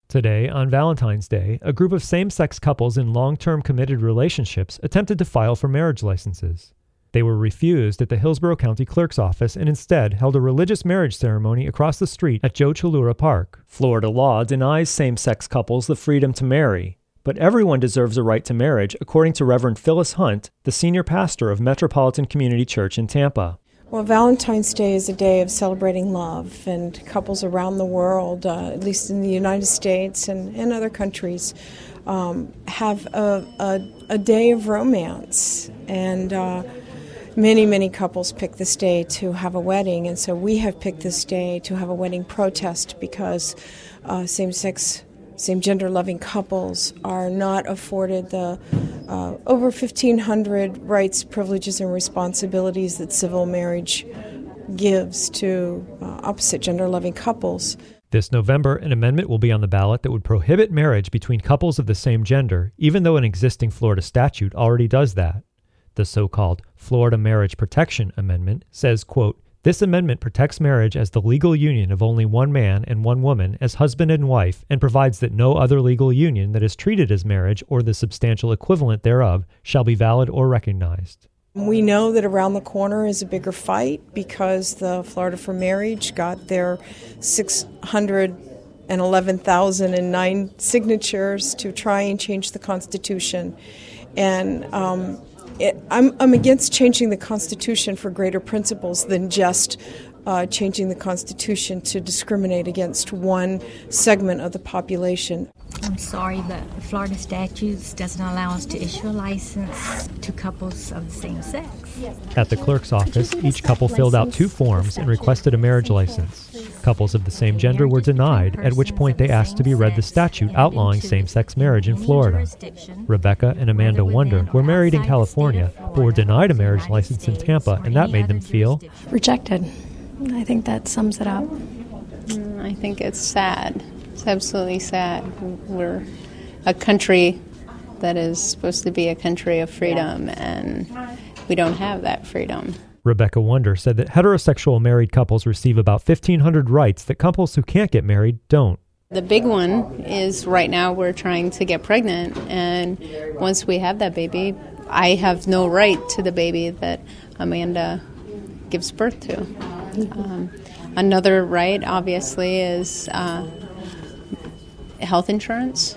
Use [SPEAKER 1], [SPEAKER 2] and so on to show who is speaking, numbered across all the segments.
[SPEAKER 1] Today, on Valentine's Day, a group of same-sex couples in long-term committed relationships attempted to file for marriage licenses. They were refused at the Hillsborough County Clerk's office and instead held a religious marriage ceremony across the street at Joe Chalura Park. Florida law denies same-sex couples the freedom to marry, but everyone deserves a right to marriage, according to Reverend Phyllis Hunt, the senior pastor of Metropolitan Community Church in Tampa.
[SPEAKER 2] Well, Valentine's Day is a day of celebrating love, and couples around the world, at least in the United States and other countries, have a day of romance. And many couples pick this day to have a wedding, and so we have picked this day to have a wedding protest because same-gender loving couples are not afforded the over 1,500 rights, privileges, and responsibilities that civil marriage gives to opposite gender loving couples.
[SPEAKER 1] This November, an amendment will be on the ballot that would prohibit marriage between couples of the same gender, even though an existing Florida statute already does that. The so-called Florida Marriage Protection Amendment says, quote, "This amendment protects marriage as the legal union of only one man and one woman as husband and wife and provides that no other legal union that is treated as marriage or the substantial equivalent thereof shall be valid or recognized."
[SPEAKER 2] We know that around the corner is a bigger fight because the Florida for Marriage got their 611,009 signatures to try and change the Constitution. And I'm against changing the Constitution for greater principles than just changing the Constitution to discriminate against one segment of the population.
[SPEAKER 3] I'm sorry, but the Florida statutes doesn't allow us to issue a license to couples of the same sex.
[SPEAKER 1] At the clerk's office, each couple filled out 2 forms and requested a marriage license. Couples of the same gender were denied, at which point they asked to be read the statute outlawing same-sex marriage in Florida. Rebecca and Amanda Wonder were married in California, but were denied a marriage license in Tampa, and that made them feel
[SPEAKER 4] rejected. I think that sums it up.
[SPEAKER 5] I think it's sad. It's absolutely sad. We're a country that is supposed to be a country of freedom, and we don't have that freedom.
[SPEAKER 1] Rebecca Wonder said that heterosexual married couples receive about 1,500 rights that couples who can't get married don't.
[SPEAKER 5] The big one is right now we're trying to get pregnant, and once we have that baby, I have no right to the baby that Amanda gives birth to. Another right, obviously, is health insurance.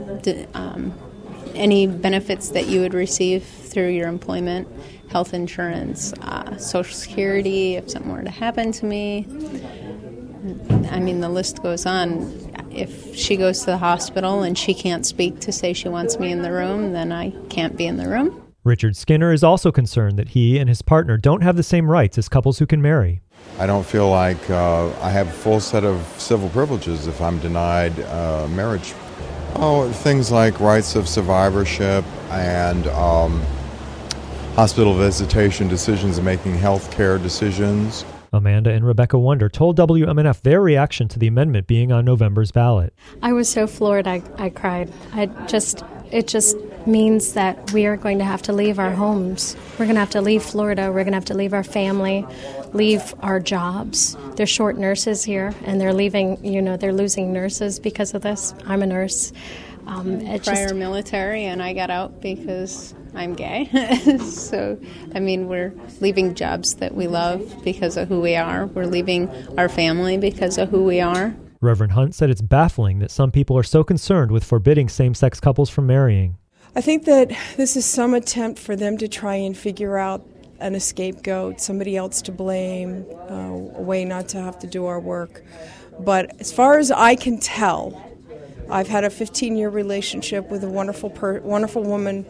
[SPEAKER 5] Any benefits that you would receive through your employment, health insurance, Social Security, if something were to happen to me. I mean, the list goes on. If she goes to the hospital and she can't speak to say she wants me in the room, then I can't be in the room.
[SPEAKER 1] Richard Skinner is also concerned that he and his partner don't have the same rights as couples who can marry.
[SPEAKER 6] I don't feel like I have a full set of civil privileges if I'm denied marriage. Oh, things like rights of survivorship and hospital visitation decisions and making health care decisions.
[SPEAKER 1] Amanda and Rebecca Wonder told WMNF their reaction to the amendment being on November's ballot.
[SPEAKER 4] I was so floored, I cried. It just means that we are going to have to leave our homes. We're going to have to leave Florida. We're going to have to leave our family, leave our jobs. They're short nurses here, and they're leaving, they're losing nurses because of this. I'm a nurse.
[SPEAKER 5] Prior military, and I got out because I'm gay. So, we're leaving jobs that we love because of who we are. We're leaving our family because of who we are.
[SPEAKER 1] Reverend Hunt said it's baffling that some people are so concerned with forbidding same-sex couples from marrying.
[SPEAKER 2] I think that this is some attempt for them to try and figure out a scapegoat, somebody else to blame, a way not to have to do our work. But as far as I can tell, I've had a 15-year relationship with a wonderful woman,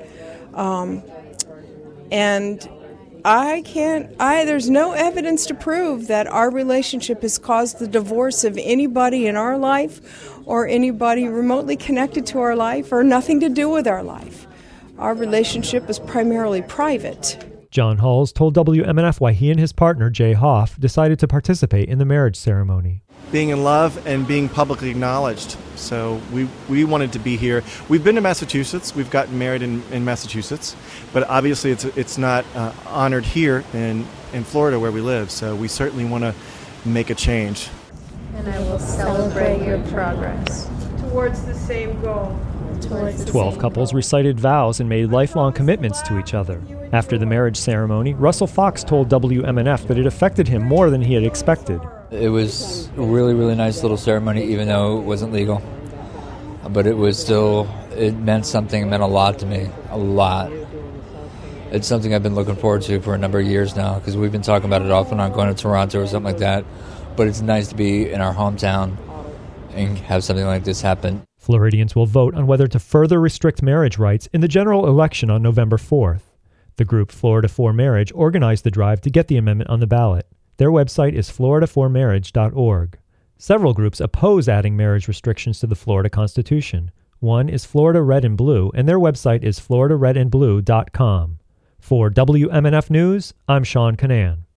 [SPEAKER 2] and there's no evidence to prove that our relationship has caused the divorce of anybody in our life or anybody remotely connected to our life or nothing to do with our life. Our relationship is primarily private.
[SPEAKER 1] John Hulls told WMNF why he and his partner, Jay Hoff, decided to participate in the marriage ceremony.
[SPEAKER 7] Being in love and being publicly acknowledged. So we wanted to be here. We've been to Massachusetts. We've gotten married in Massachusetts. But obviously it's not honored here in Florida where we live. So we certainly want to make a change.
[SPEAKER 5] And I will celebrate your progress.
[SPEAKER 2] towards the same goal.
[SPEAKER 1] 12 couples recited vows and made lifelong commitments to each other. After the marriage ceremony, Russell Fox told WMNF that it affected him more than he had expected.
[SPEAKER 8] It was a really, really nice little ceremony, even though it wasn't legal. But it was still, it meant something, it meant a lot to me, a lot. It's something I've been looking forward to for a number of years now, because we've been talking about it often on going to Toronto or something like that. But it's nice to be in our hometown and have something like this happen.
[SPEAKER 1] Floridians will vote on whether to further restrict marriage rights in the general election on November 4th. The group Florida for Marriage organized the drive to get the amendment on the ballot. Their website is floridaformarriage.org. Several groups oppose adding marriage restrictions to the Florida Constitution. One is Florida Red and Blue, and their website is floridaredandblue.com. For WMNF News, I'm Sean Canan.